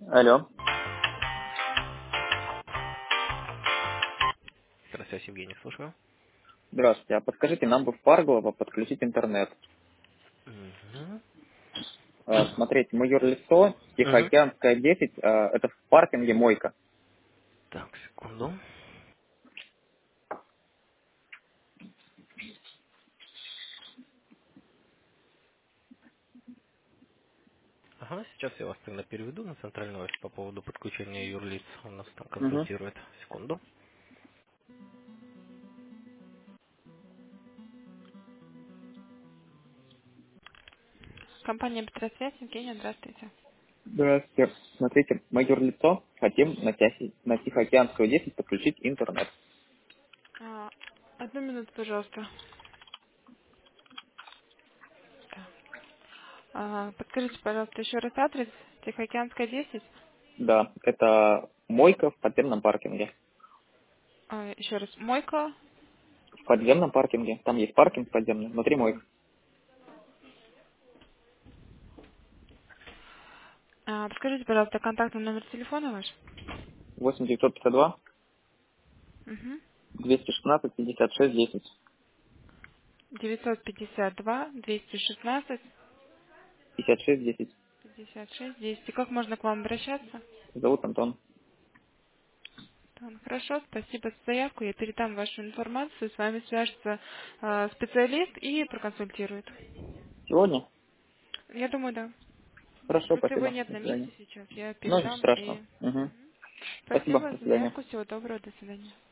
Алло. Здравствуйте, Евгений, слушаю. Здравствуйте. А подскажите, нам бы в Парголово подключить интернет. Угу. Смотрите, мы юрлицо, Угу. Тихоокеанская 10, это в паркинге Мойка. Так, секунду. Ага, сейчас я вас тогда переведу на центральный офис по поводу подключения юрлиц. Он нас там Угу. консультирует. Секунду. Компания Петросвязь, Евгения, здравствуйте. Здравствуйте. Смотрите, мы юрлицо хотим на Тихоокеанскую 10 подключить интернет. А, одну минуту, пожалуйста. Подскажите, пожалуйста, еще раз адрес. Тихоокеанская 10. Да, это Мойка в подземном паркинге. Еще раз. Мойка. В подземном паркинге. Там есть паркинг подземный, внутри Мойка. Подскажите, пожалуйста, контактный номер телефона ваш. 8952 Угу. 216 56 10. 952 216 56 10. 56 10. И как можно к вам обращаться? Зовут Антон. Хорошо, спасибо за заявку. Я передам вашу информацию. С вами свяжется специалист и проконсультирует. Сегодня? Я думаю, да. Хорошо, Просто его спасибо. нет До на свидания. месте сейчас. Я Ну, ничего передам страшного. и... Угу. Мгм. Спасибо. Спасибо До за свидания. заявку. Всего доброго. До свидания.